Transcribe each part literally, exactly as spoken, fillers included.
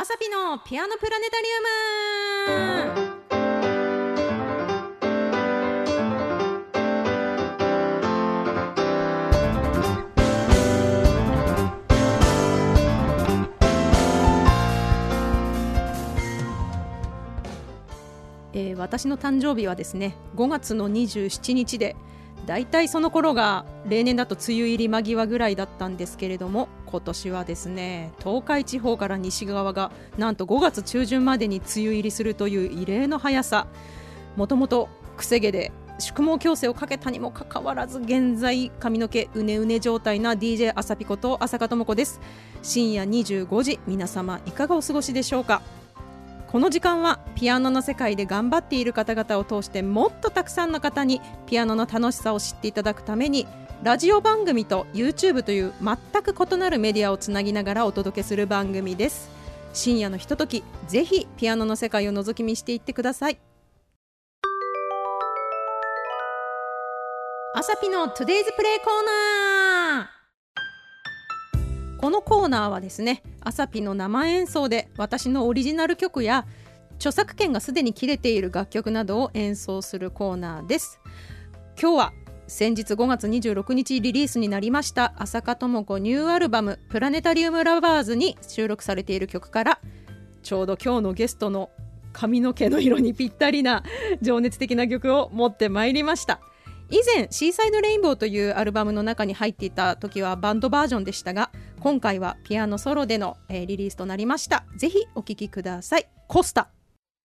さぴのピアノプラネタリウム。えー、私の誕生日はですねごがつのにじゅうしちにちで、だいたいその頃が例年だと梅雨入り間際ぐらいだったんですけれども、今年はですね東海地方から西側がなんとごがつちゅうじゅんまでに梅雨入りするという異例の速さ。もともとくせ毛で宿毛矯正をかけたにもかかわらず、現在髪の毛うねうね状態な ディージェー あさぴこと浅香智子です。深夜にじゅうごじ、皆様いかがお過ごしでしょうか。この時間はピアノの世界で頑張っている方々を通して、もっとたくさんの方にピアノの楽しさを知っていただくために、ラジオ番組と YouTube という全く異なるメディアをつなぎながらお届けする番組です。深夜のひととき、ぜひピアノの世界を覗き見していってください。あさぴの Today's Play コーナー。このコーナーはですね、あさぴの生演奏で私のオリジナル曲や著作権がすでに切れている楽曲などを演奏するコーナーです。今日は先日ごがつにじゅうろくにちリリースになりました浅香智子ニューアルバムプラネタリウムラバーズに収録されている曲から、ちょうど今日のゲストの髪の毛の色にぴったりな情熱的な曲を持ってまいりました。以前シーサイドレインボーというアルバムの中に入っていた時はバンドバージョンでしたが、今回はピアノソロでの、えー、リリースとなりました。ぜひお聴きください。コスタ。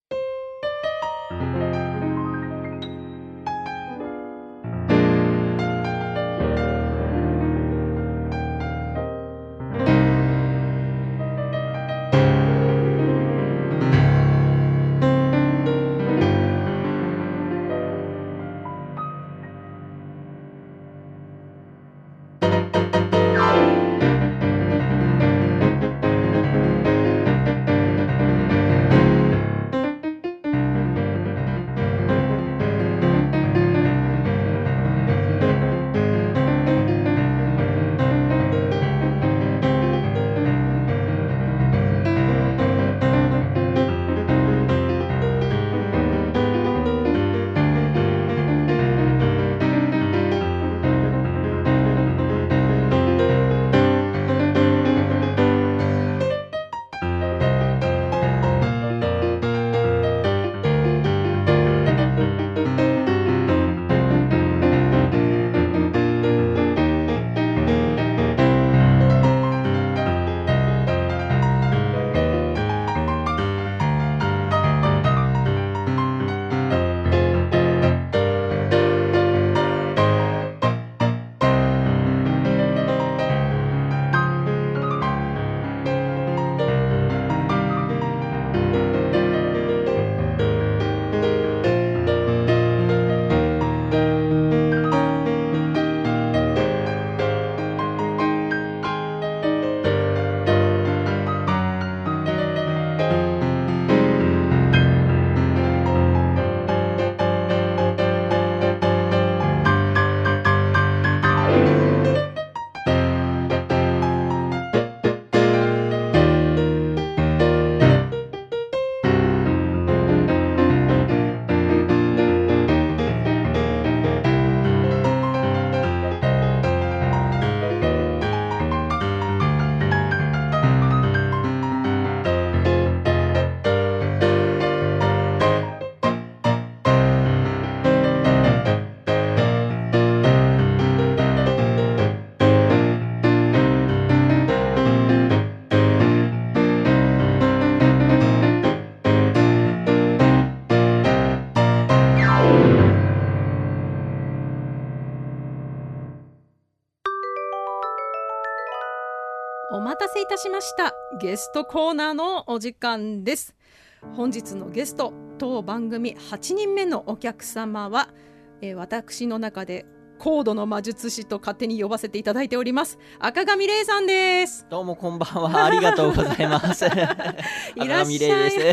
お待たせいたしました。ゲストコーナーのお時間です。本日のゲスト、当番組はちにんめのお客様は、えー、私の中で高度の魔術師と勝手に呼ばせていただいております赤上玲さんです。 どうもこんばんは、ありがとうございますいらっしゃい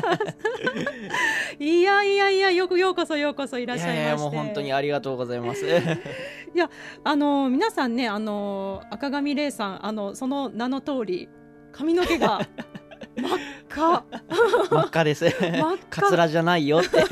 いやいやいや、よくようこそようこそいらっしゃいまして。いやいや、 もう本当にありがとうございますいや、あの皆さんね、あの赤上玲さん、あのその名の通り髪の毛が真っ赤真っ赤です真っ赤カツラじゃないよって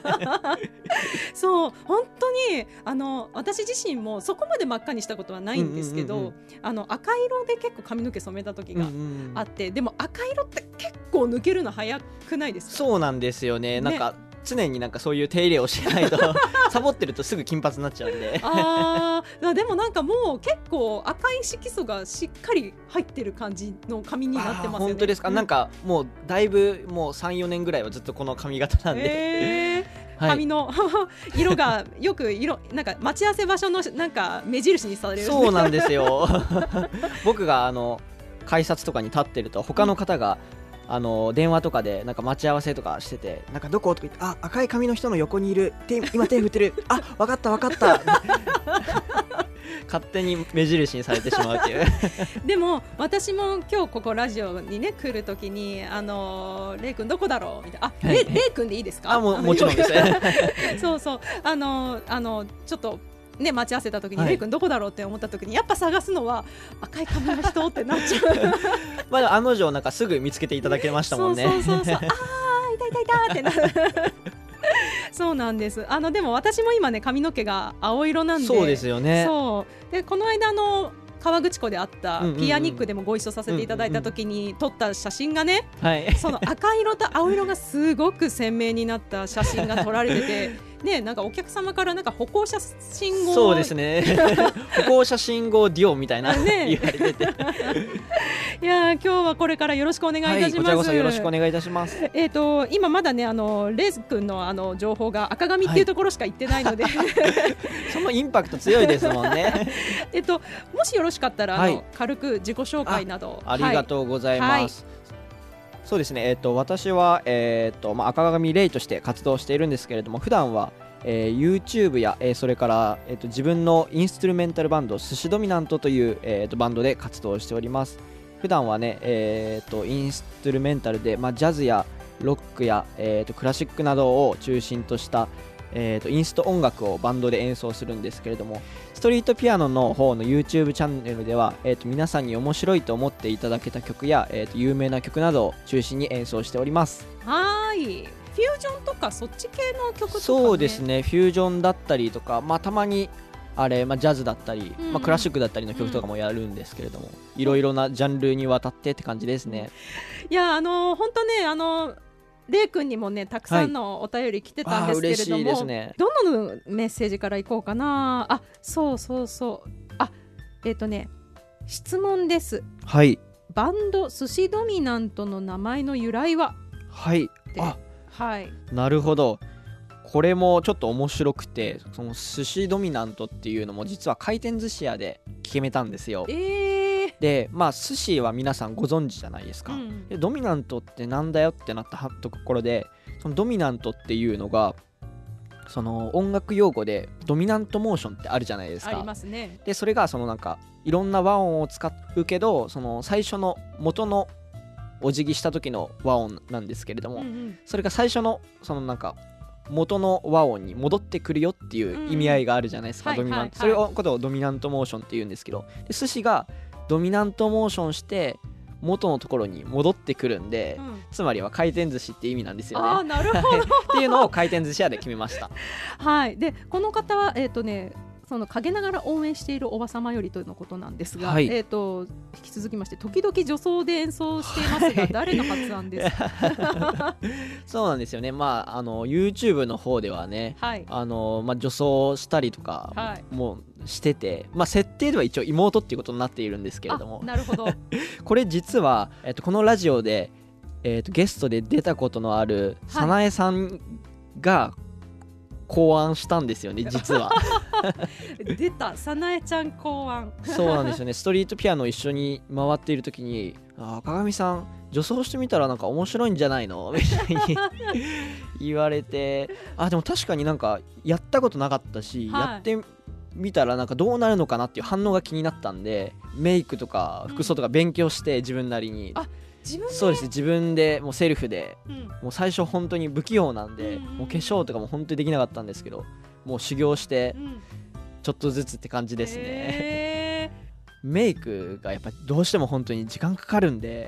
そう本当にあの私自身もそこまで真っ赤にしたことはないんですけど、 うんうんうんうん、 あの赤色で結構髪の毛染めた時があって、うんうん、でも赤色って結構抜けるの早くないですか？ そうなんですよ ね, ねなんか常になんかそういう手入れをしないとサボってるとすぐ金髪になっちゃうんであでもなんかもう結構赤い色素がしっかり入ってる感じの髪になってますよね。 本当ですか、うん、なんかもうだいぶもう さん,よ 年ぐらいはずっとこの髪型なんで、 えーはい、髪の色がよく色なんか待ち合わせ場所のなんか目印にされるそうなんですよ僕があの改札とかに立ってると他の方が、うん、あの電話とかでなんか待ち合わせとかしててなんかどことか言ってあ赤い髪の人の横にいる手今手振ってるあ分かった分かった勝手に目印にされてしまうっていうでも私も今日ここラジオにね来るときにあのレイ君どこだろうみたいなあ、はい、レ, レイ君でいいですか？ あももちろんですそうそうあのあのちょっとね、待ち合わせた時に、はい、レイ君どこだろうって思った時にやっぱ探すのは赤い髪の人ってなっちゃうまだ案の定なんかすぐ見つけていただけましたもんね。 そうそうそうそうあーいたいたいたってなるそうなんです。あのでも私も今ね髪の毛が青色なんでそうですよね。 そうでこの間の河口湖であったピアニックでもご一緒させていただいた時に撮った写真がね、うんうんうん、その赤色と青色がすごく鮮明になった写真が撮られててね、なんかお客様からなんか歩行者信号そうですね歩行者信号デュオみたいな、ね、言われてていや今日はこれからよろしくお願いいたします、はい、 こちらこそよろしくお願いいたします。 えーと今まだねあのレイ君 の, あの情報が赤髪っていうところしか言ってないので、はい、 そのインパクト強いですもんねえっともしよろしかったら、はい、あの軽く自己紹介などあ, ありがとうございます、はい、そうですね、えー、と私は、えーとまあ、赤髪レイとして活動しているんですけれども普段は、えー、YouTube や、えー、それから、えー、と自分のインストゥルメンタルバンド寿司ドミナントという、えー、とバンドで活動しております。普段はね、えー、とインストゥルメンタルで、まあ、ジャズやロックや、えー、とクラシックなどを中心としたえー、とインスト音楽をバンドで演奏するんですけれどもストリートピアノの方の YouTube チャンネルでは、えー、と皆さんに面白いと思っていただけた曲や、えー、と有名な曲などを中心に演奏しております。 はいフュージョンとかそっち系の曲とか、ね、 そうですねフュージョンだったりとか、まあ、たまにあれ、まあ、ジャズだったり、うんまあ、クラシックだったりの曲とかもやるんですけれども、うん、いろいろなジャンルにわたってって感じですね。 いやあのー、本当ねあのーレイ君にもねたくさんのお便り来てたんですけれども、はいね、どのメッセージからいこうかなあそうそうそうあえっ、ー、とね質問です、 はい、 バンド寿司ドミナントの名前の由来ははいあ、 はい、 なるほどこれもちょっと面白くてその寿司ドミナントっていうのも実は回転寿司屋で決めたんですよ。 えーでまあ寿司は皆さんご存知じゃないですか、うん、でドミナントってなんだよってなったところでそのドミナントっていうのがその音楽用語でドミナントモーションってあるじゃないですか。 ありますね。 でそれがそのなんかいろんな和音を使うけどその最初の元のお辞儀した時の和音なんですけれども、うんうん、それが最初のそのなんか元の和音に戻ってくるよっていう意味合いがあるじゃないですか、うん、ドミナント、はいはいはい、それをことをドミナントモーションって言うんですけどで寿司がドミナントモーションして元のところに戻ってくるんで、うん、つまりは回転寿司って意味なんですよね。 あ、なるほどっていうのを回転寿司屋で決めましたはいでこの方はえっ、ー、とねその陰ながら応援しているおばさまよりとのことなんですが、はい、えー、と引き続きまして時々女装で演奏していますが、はい、誰の発案ですかそうなんですよね、まあ、あの YouTube の方ではね、はい、あのまあ、女装したりとかもしてて、まあ、設定では一応妹っていうことになっているんですけれどもなるほどこれ実は、えー、とこのラジオで、えー、とゲストで出たことのある早苗さんが考案したんですよね実は出た早苗ちゃん考案そうなんですよねストリートピアノ一緒に回っている時にあ鏡さん女装してみたらなんか面白いんじゃないのみたいに言われてあでも確かになんかやったことなかったし、はい、やってみたらなんかどうなるのかなっていう反応が気になったんでメイクとか服装とか勉強して自分なりに、 うん、あ自分でそうです自分でもうセルフで、うん、もう最初本当に不器用なんで、うんうん、もう化粧とかも本当にできなかったんですけどもう修行してちょっとずつって感じですね、 うん、 メイクがやっぱどうしても本当に時間かかるんで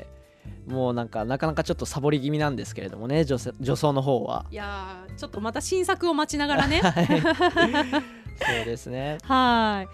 もうなんかなかなかちょっとサボり気味なんですけれどもね、女女装の方は。 いやちょっとまた新作を待ちながらねそうですね。 はい、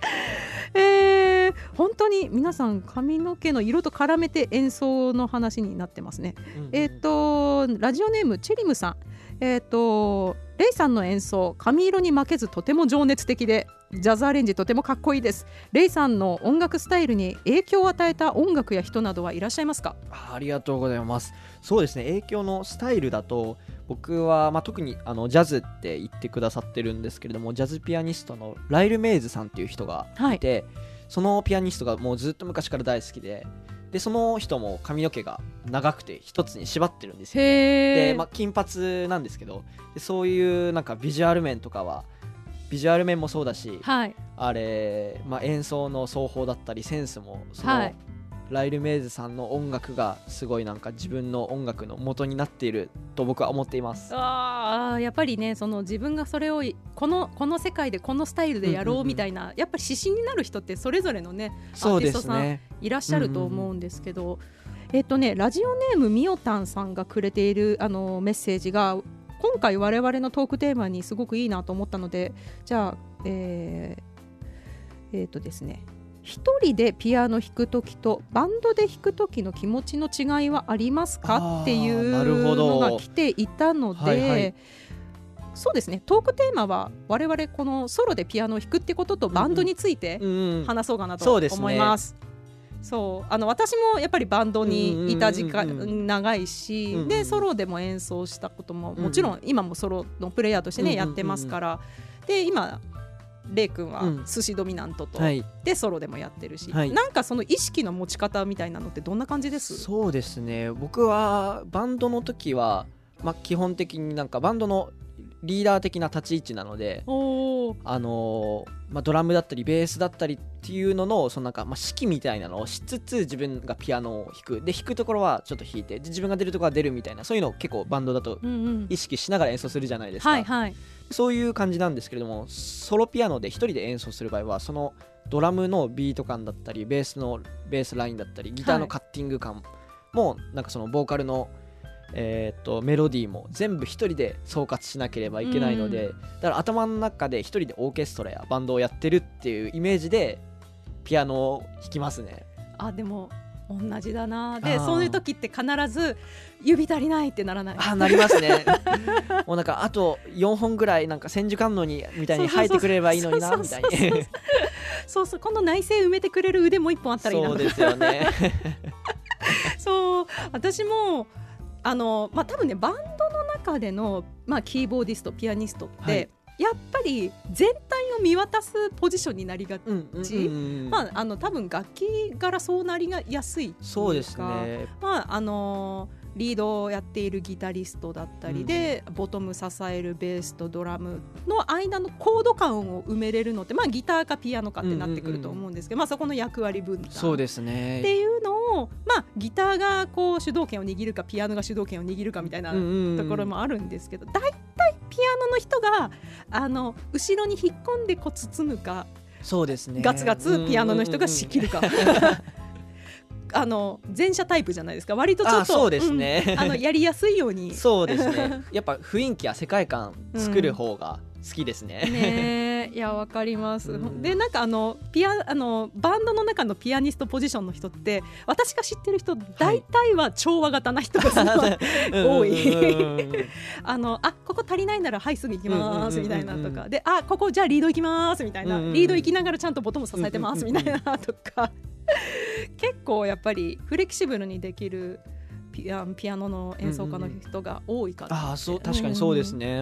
えー、本当に皆さん髪の毛の色と絡めて演奏の話になってますね、うんうん、えっ、ー、とラジオネームチェリムさん、えっ、ー、とレイさんの演奏髪色に負けずとても情熱的でジャズアレンジとてもかっこいいです。レイさんの音楽スタイルに影響を与えた音楽や人などはいらっしゃいますか？ あ, ありがとうございます。そうですね、影響のスタイルだと僕は、まあ、特にあのジャズって言ってくださってるんですけれども、ジャズピアニストのライル・メイズさんっていう人がいて、はい、そのピアニストがもうずっと昔から大好きで、でその人も髪の毛が長くて一つに縛ってるんですよ、ね、で、まあ、金髪なんですけど、でそういうなんかビジュアル面とかはビジュアル面もそうだし、はい、あれ、まあ、演奏の奏法だったりセンスもその、はい、ライル・メイズさんの音楽がすごいなんか自分の音楽の元になっていると僕は思っています。 あー、やっぱりね、その自分がそれをこの、この世界でこのスタイルでやろうみたいな、うんうんうん、やっぱり指針になる人ってそれぞれのねアーティストさんいらっしゃると思うんですけど、うんうんうん、えっとねラジオネームみおたんさんがくれているあのメッセージが今回我々のトークテーマにすごくいいなと思ったので、じゃあえー、えーとですね一人でピアノ弾くときとバンドで弾くときの気持ちの違いはありますかっていうのが来ていたので、はいはい、そうですね、トークテーマは我々このソロでピアノを弾くってこととバンドについて話そうかなと思います。そう、あの私もやっぱりバンドにいた時間長いし、うんうん、でソロでも演奏したことももちろん今もソロのプレイヤーとしてね、うんうん、やってますから、で今レイ君は寿司ドミナントと、うん、はい、でソロでもやってるし、はい、なんかその意識の持ち方みたいなのってどんな感じです？ そうですね、僕はバンドの時は、まあ、基本的になんかバンドのリーダー的な立ち位置なので、あのーまあ、ドラムだったりベースだったりっていうのの、そのなんか、まあ、指揮みたいなのをしつつ自分がピアノを弾く、で弾くところはちょっと弾いて、で自分が出るところは出るみたいな、そういうのを結構バンドだと意識しながら演奏するじゃないですか、うんうん、はいはい、そういう感じなんですけれども、ソロピアノで一人で演奏する場合はそのドラムのビート感だったりベースのベースラインだったりギターのカッティング感も、なんかそのボーカルのえー、とメロディーも全部一人で総括しなければいけないので、うん、だから頭の中で一人でオーケストラやバンドをやってるっていうイメージでピアノを弾きますね。 あ、でも同じだな。でそういう時って必ず指足りないってならない？ あ、なりますねもうなんかあとよんほんぐらいなんか千手観音にみたいに生えてくれればいいのになみたいにそうそう、この内声埋めてくれる腕も一本あったらいいな。 そうですよねそう、私もあのまあ、多分ねバンドの中での、まあ、キーボーディストピアニストって、はい、やっぱり全体を見渡すポジションになりがち、うんうんうんうん、まあ、あの多分楽器柄そうなりがやすいっていうか、 そうですね、 まああのーリードをやっているギタリストだったりで、うん、ボトム支えるベースとドラムの間のコード感を埋めれるのって、まあ、ギターかピアノかってなってくると思うんですけど、うんうんうん、まあ、そこの役割分担そうですねっていうのを、まあ、ギターがこう主導権を握るかピアノが主導権を握るかみたいなところもあるんですけど、だいたいピアノの人があの後ろに引っ込んでこう包むか、 そうですね、 ガツガツピアノの人が仕切るか、うんうんうんあの前者タイプじゃないですか、割とちょっとそうですね、 うん、あのやりやすいようにそうですね、やっぱ雰囲気や世界観作る方が好きですね、 うん、ね、いやわかります、うん、でなんかあのピアあのバンドの中のピアニストポジションの人って私が知ってる人大体は調和型な人が多いあのあここ足りないならはいすぐ行きますみたいなとかで、あここじゃあリード行きますみたいな、リード行きながらちゃんとボトム支えてますみたいなとか結構やっぱりフレキシブルにできるピア、ピアノの演奏家の人が多いから、 うんうん、あ、そう、確かにそうですね、 うん、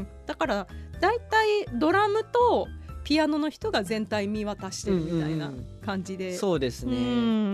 だからだいたいドラムとピアノの人が全体見渡してるみたいな感じで、うんうんうん、 そうですね、うん、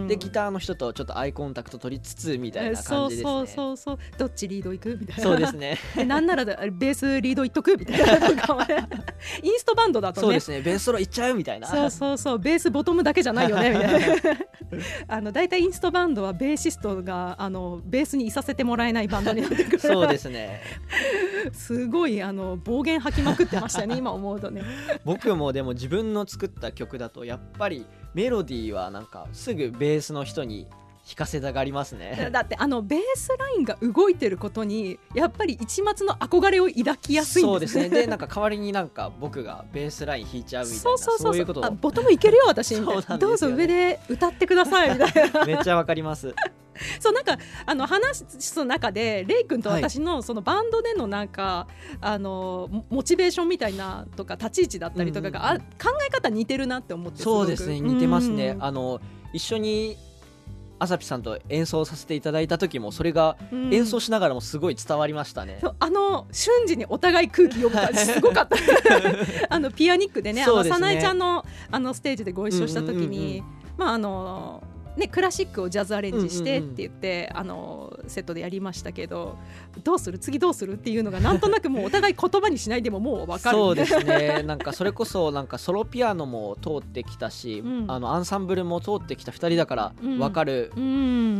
でギターの人とちょっとアイコンタクト取りつつみたいな感じですね。 そうそうそうそう、どっちリード行くみたいな、 そうですねなんならベースリード行っとくみたいなとかも、ね、インストバンドだとね、 そうですね、ベースソロ行っちゃうみたいな、 そうそうそう、ベースボトムだけじゃないよねみたいなあのだいたいインストバンドはベーシストがあのベースにいさせてもらえないバンドになってくるそうですねすごいあの暴言吐きまくってましたね今思うとね僕もでも自分の作った曲だとやっぱりメロディーはなんかすぐベースの人に弾かせたがりますね。 だってあのベースラインが動いてることにやっぱり一抹の憧れを抱きやすいんです。 そうですね。でなんか代わりになんか僕がベースライン弾いちゃうみたいな、 そうそうそうそう、 そういうこと。 あボトムいけるよ私みたいな、 そうなんですよね、 どうぞ上で歌ってくださいみたいなめっちゃわかりますそうなんかあの話の中でレイ君と私のそのバンドでのなんか、あのモチベーションみたいなとか立ち位置だったりとかが、あ考え方似てるなって思って、 そうですね、似てますね。 うん、 あの一緒にあさぴさんと演奏させていただいた時もそれが演奏しながらもすごい伝わりましたね、 うん、あの瞬時にお互い空気読む感じすごかったあのピアニックでね、あのさなえちゃんのあのステージでご一緒した時に、うんうんうんうん、まああのね、クラシックをジャズアレンジしてって言って、うんうんうん、あのセットでやりましたけど、どうする次どうするっていうのがなんとなくもうお互い言葉にしないでももう分かるそうですね。なんかそれこそなんかソロピアノも通ってきたし、うん、あのアンサンブルも通ってきたふたりだから分かる、うん、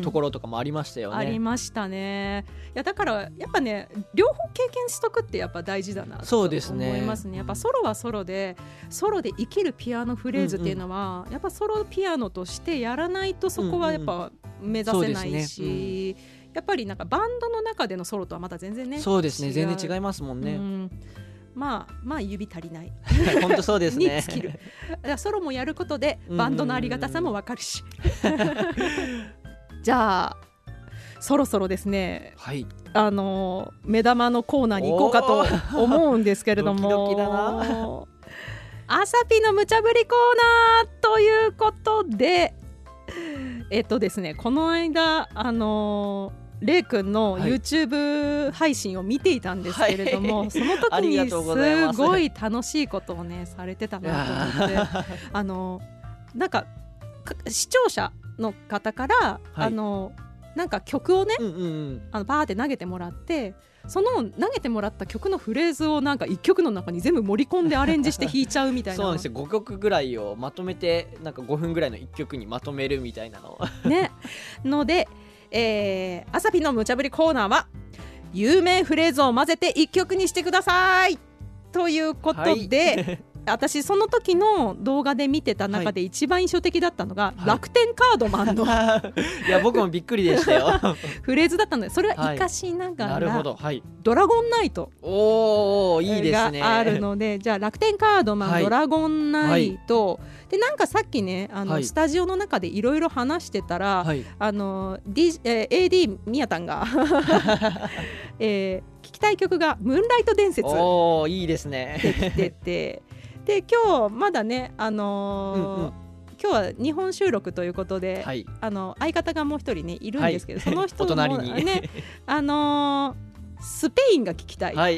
ところとかもありましたよね。 ありましたね。いやだからやっぱね両方経験しとくってやっぱ大事だなと思いますね。やっぱソロはソロでソロで生きるピアノフレーズっていうのは、うんうん、やっぱソロピアノとしてやらないとそこはやっぱ目指せないし、うんうんね、うん、やっぱりなんかバンドの中でのソロとはまた全然ね、 そうですね、全然違いますもんね、うん、 まあまあ指足りない本当そうですねに尽きる。だからソロもやることでバンドのありがたさも分かるしじゃあそろそろですね、 はい、 あの目玉のコーナーに行こうかと思うんですけれどもドキドキだなあさぴの無茶ぶりコーナーということで、えっとですねこの間あのレイくんの YouTube 配信を見ていたんですけれども、はい、その時にすごい楽しいことをねされてたなと思ってあのなんか視聴者の方から、はい、あのなんか曲をね、うんうんうん、あのバーって投げてもらって、その投げてもらった曲のフレーズをなんかいっきょくの中に全部盛り込んでアレンジして弾いちゃうみたいなそうなんですよ。ごきょくぐらいをまとめてなんかごふんぐらいのいっきょくにまとめるみたいなのねので、えー、あさぴの無茶ぶりコーナーは有名フレーズを混ぜていっきょくにしてくださいということで、はい私その時の動画で見てた中で一番印象的だったのが、はい、楽天カードマンのいや僕もびっくりでしたよフレーズだったので、それは活かしながら、はい、なるほど、はい、ドラゴンナイトおーいいですねがあるので、じゃあ楽天カードマン、はい、ドラゴンナイト、はい、でなんかさっきねあの、はい、スタジオの中でいろいろ話してたら、はい、あの、D えー、エーディー みやたんが、えー、聞きたい曲がムーンライト伝説おーいいですねできててで今日まだね、あのーうんうん、今日は日本収録ということで、はい、あの相方がもう一人ねいるんですけど、はい、その人も、ね、お隣にあのー、スペインが聞きたい、はい、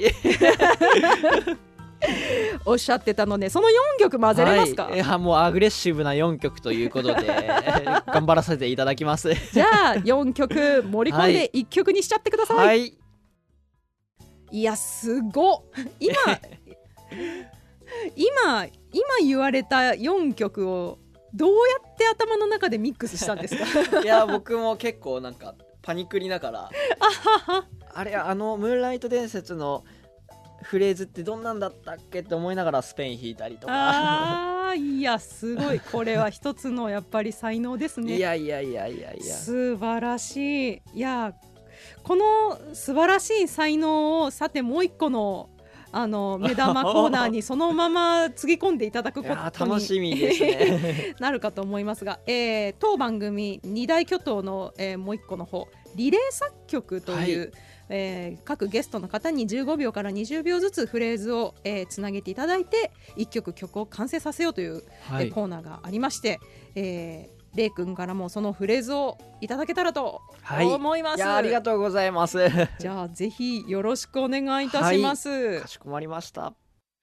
おっしゃってたので、そのよんきょく混ぜれますか？ はい、いやもうアグレッシブなよんきょくということで頑張らせていただきますじゃあよんきょく盛り込んでいっきょくにしちゃってください、はい、いやすごっ今今今言われたよんきょくをどうやって頭の中でミックスしたんですか？ いや僕も結構なんかパニクりながらあれあのムーンライト伝説のフレーズってどんなんだったっけって思いながらスペイン弾いたりとかあいやすごい、これは一つのやっぱり才能ですね。 いやいやいやいやいや素晴らしい。いやこの素晴らしい才能をさてもう一個のあの目玉コーナーにそのままつぎ込んでいただくことに楽しみですねなるかと思いますが、えー、当番組二大巨頭の、えー、もう一個の方リレー作曲という、はいえー、各ゲストの方にじゅうごびょうからにじゅうびょうずつフレーズを、えー、つなげていただいていっきょく曲を完成させようという、はいえー、コーナーがありまして、えーレイ君からもそのフレーズをいただけたらと思います、はい、いやありがとうございますじゃあぜひよろしくお願いいたします、 はい、かしこまりました。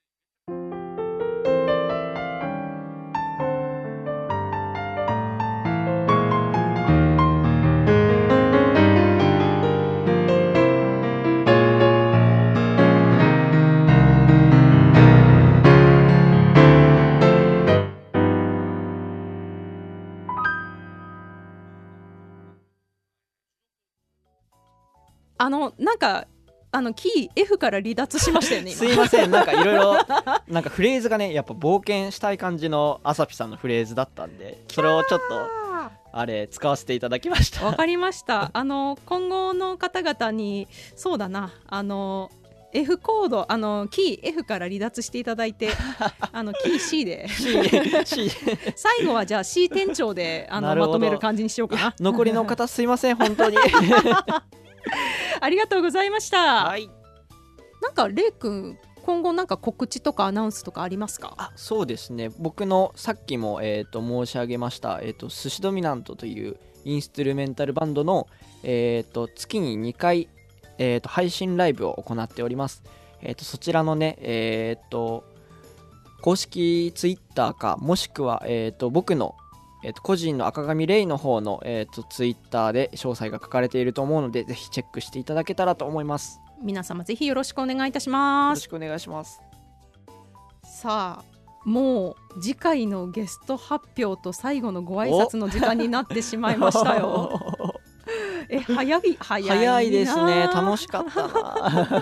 あのなんかあのキー F から離脱しましたよねすいませんなんかいろいろなんかフレーズがねやっぱ冒険したい感じのあさぴさんのフレーズだったんでそれをちょっとあれ使わせていただきました。 わかりました。あの今後の方々にそうだな、あのF コード、あのキー F から離脱していただいてあのキー C でC 最後はじゃあ C 店長であのまとめる感じにしようかな。 残りの方すいません本当にありがとうございました。 はい、 なんかレイ君今後なんか告知とかアナウンスとかありますか？ あ、そうですね、僕のさっきも、えー、と申し上げました、えー、と寿司ドミナントというインストゥルメンタルバンドの、えー、と月ににかい、えー、と配信ライブを行っております。えー、とそちらのね、えー、と公式ツイッターかもしくは、えー、と僕の、えー、と個人の赤髪レイの方の、えー、とツイッターで詳細が書かれていると思うのでぜひチェックしていただけたらと思います。 皆様ぜひよろしくお願いいたします。 よろしくお願いします。 さあもう次回のゲスト発表と最後のご挨拶の時間になってしまいましたよえ早い早いな早いですね。楽しかったな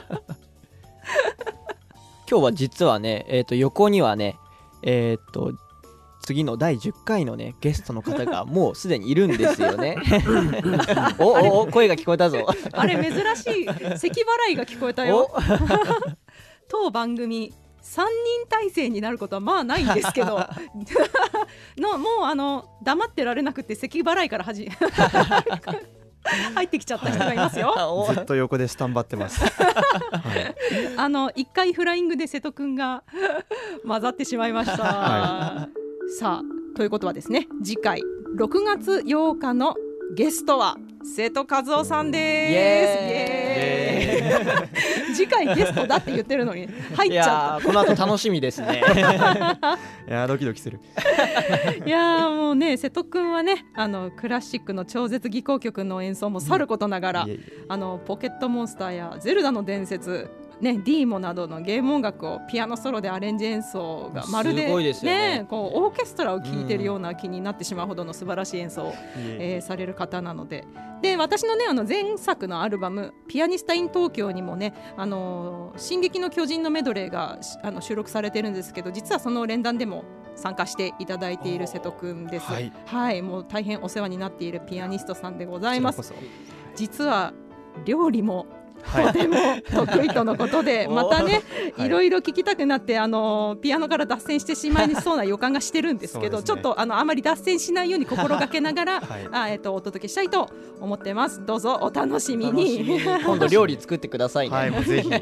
今日は実はね、えー、と横にはね、えー、と次のだいじゅっかいのねゲストの方がもうすでにいるんですよねおおお声が聞こえたぞあれ珍しい咳払いが聞こえたよ当番組さんにん体制になることはまあないんですけどのもうあの黙ってられなくて咳払いから始入ってきちゃった人がいますよ、 はい、ずっと横でスタンバってます、はい、 あのいっかいフライングで瀬戸くんが混ざってしまいました、はい、さあということはですね次回ろくがつようかのゲストは瀬戸和夫さんです。イエーイ、イエーイ次回ゲストだって言ってるのに入っちゃった。 この後楽しみですねいやドキドキするいやもうね瀬戸くんはねあのクラシックの超絶技巧曲の演奏もさることながら、うん、いえいえあのポケットモンスターやゼルダの伝説ね、ディーモなどのゲーム音楽をピアノソロでアレンジ演奏がまるで、ねすね、 こうオーケストラを聴いてるような気になってしまうほどの素晴らしい演奏を、うんえー、される方なので、で私の、ね、あの前作のアルバムピアニスタイン東京にもね、あのー、進撃の巨人のメドレーがあの収録されてるんですけど実はその連弾でも参加していただいている瀬戸くんです、はいはい、もう大変お世話になっているピアニストさんでございます。実は料理もとても得意とのことでまたね、はい、いろいろ聞きたくなってあのピアノから脱線してしまいそうな予感がしてるんですけどね、ちょっとあのあまり脱線しないように心がけながら、はいあえー、とお届けしたいと思ってます。どうぞお楽しみに。 今度料理作ってくださいね、 はい、もうぜひ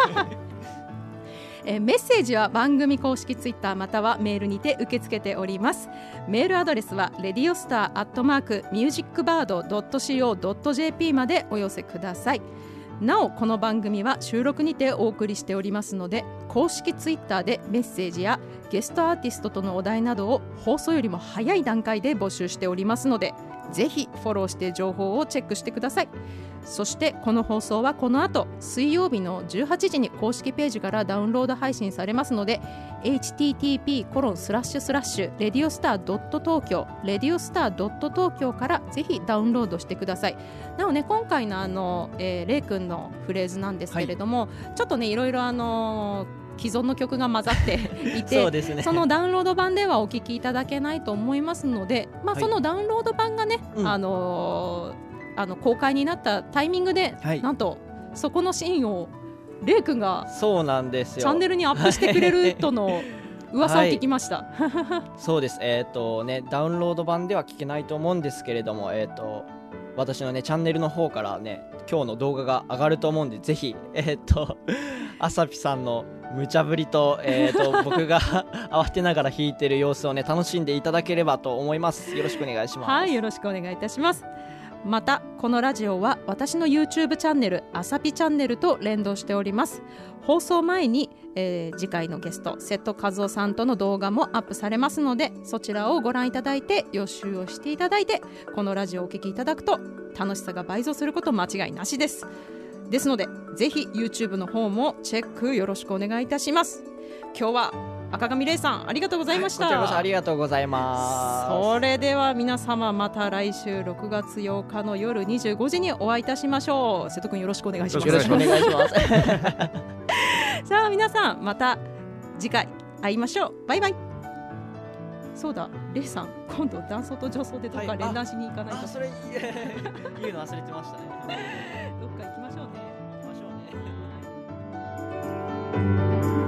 えー、メッセージは番組公式ツイッターまたはメールにて受け付けております。メールアドレスは レディオスター アットマーク ミュージックバード ドット シーオー ドット ジェーピー までお寄せください。なおこの番組は収録にてお送りしておりますので公式ツイッターでメッセージやゲストアーティストとのお題などを放送よりも早い段階で募集しておりますのでぜひフォローして情報をチェックしてください。そしてこの放送はこの後水曜日のじゅうはちじに公式ページからダウンロード配信されますので エイチティーティーピーコロンスラッシュスラッシュレディオスタードット東京レディオスタードット東京からぜひダウンロードしてください。なおね今回のあの、えー、レイ君のフレーズなんですけれども、はい、ちょっとねいろいろあの既存の曲が混ざっていてそうですね、 そのダウンロード版ではお聴きいただけないと思いますので、まあ、そのダウンロード版がね、はい、あのーあの公開になったタイミングで、はい、なんとそこのシーンをレイ君がそうなんですよチャンネルにアップしてくれるとの噂を聞きました、 はい、そうです、えーとね、ダウンロード版では聞けないと思うんですけれども、えーと私の、ね、チャンネルの方からね今日の動画が上がると思うんでぜひ、えーとあさぴさんの無茶ぶりと、えー、と僕が慌てながら弾いてる様子をね楽しんでいただければと思います。よろしくお願いします。 はい、よろしくお願いいたします。またこのラジオは私の YouTube チャンネルあさぴチャンネルと連動しております。放送前に、えー、次回のゲスト瀬戸和夫さんとの動画もアップされますのでそちらをご覧いただいて予習をしていただいてこのラジオをお聞きいただくと楽しさが倍増すること間違いなしですですのでぜひ YouTube の方もチェックよろしくお願いいたします。今日は赤上玲さんありがとうございました、 はい、こちらこそありがとうございます。 それでは皆様また来週ろくがつようかの夜にじゅうごじにお会いいたしましょう。瀬戸くんよろしくお願いします。 よろしくお願いしますさあ皆さんまた次回会いましょう。バイバイ。 そうだ、レイさん、今度男装と女装でどっか連弾しに行かないと。 あ、それ言うの忘れてましたね。 どっか行きましょうね。 行きましょうね。